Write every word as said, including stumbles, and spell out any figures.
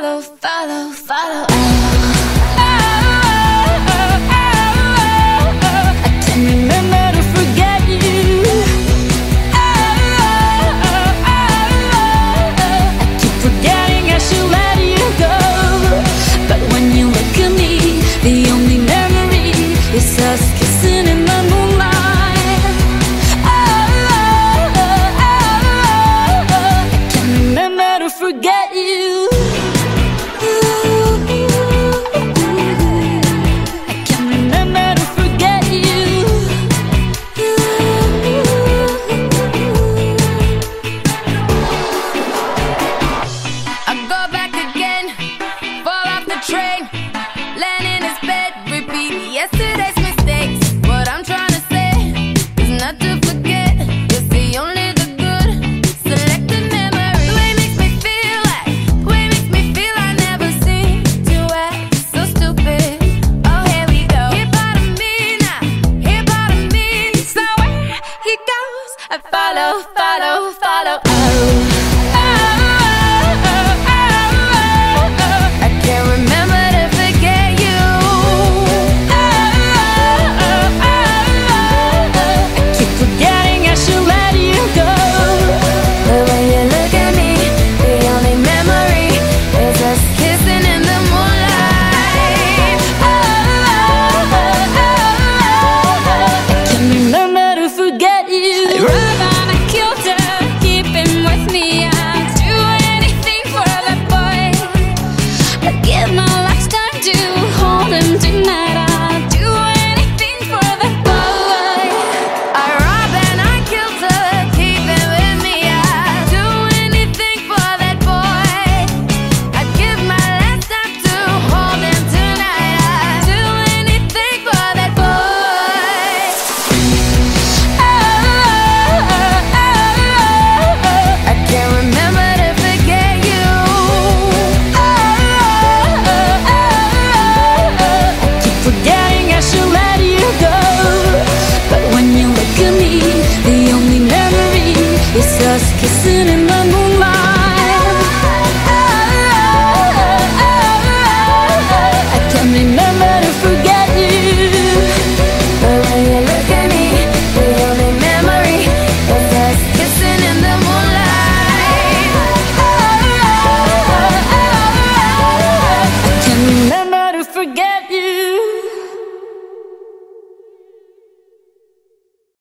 follow, follow, follow. Oh, oh, oh, oh, oh. I can't remember to forget you. Oh, oh, oh, oh, oh. I keep forgetting I should let you go. But when you look at me, the only memory is us kissing in the moonlight. Oh, oh, oh, oh, oh. I can't remember to forget you. Yesterday's mistakes, what I'm trying to say is not to forget. You'll see only the good, selected memories. The way it makes me feel like, the way it makes me feel I never seem to act so stupid. Oh, here we go. Here part of me now, here part of me. So where he goes, I follow, follow, follow. Oh.